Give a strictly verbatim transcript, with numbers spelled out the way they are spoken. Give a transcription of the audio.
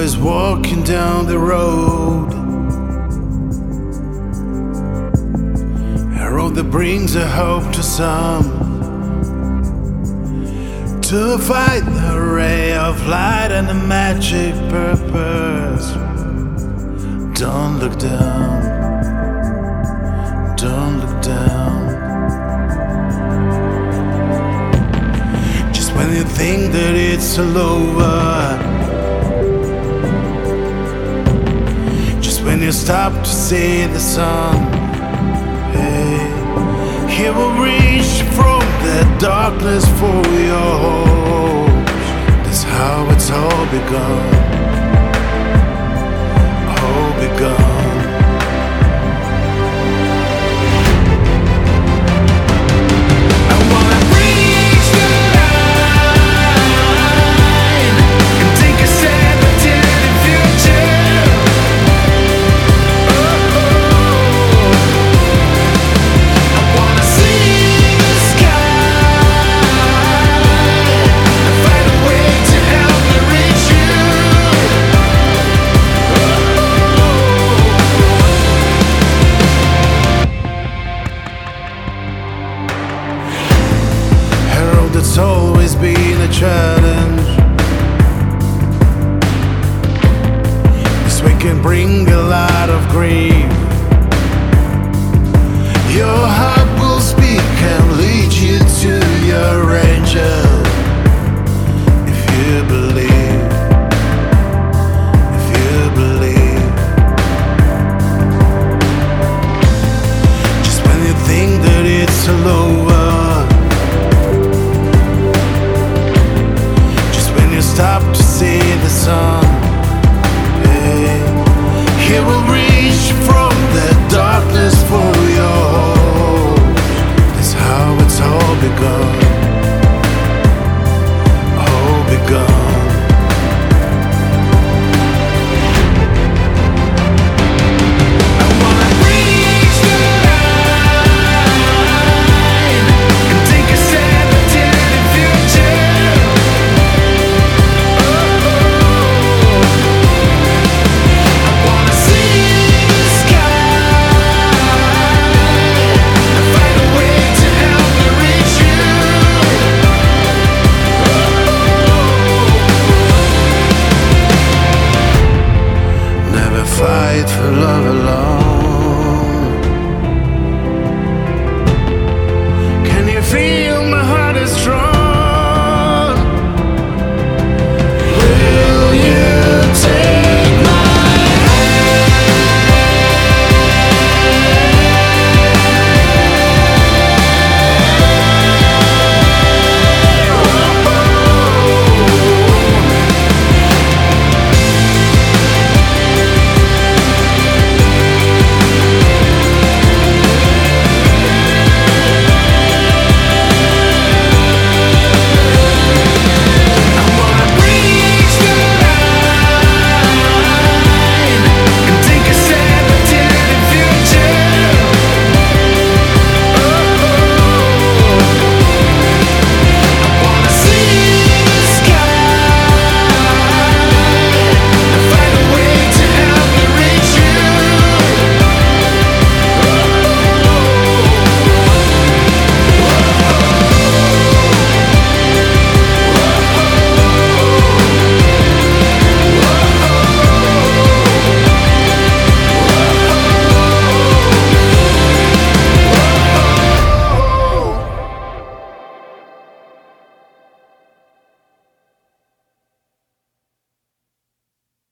boys walking down the road, a road that brings a hope to some, to find the ray of light and the magic purpose. Don't look down, don't look down. Just when you think that it's all over, just when you stop to see the sun, hey, he will reach from the darkness for your hope. That's how it's all begun. All begun. I wanna reach the line and take a step into the future. Oh, I wanna see the sky and find a way to help me reach you. It's always been a challenge. This way can bring a lot of grief. Your heart will speak and lead you to your angel. If you believe, if you believe. Just when you think that it's all over, stop to see the sun, hey, he will reach from the darkness for your hope. That's how it's all begun. All begun. Fight for love alone.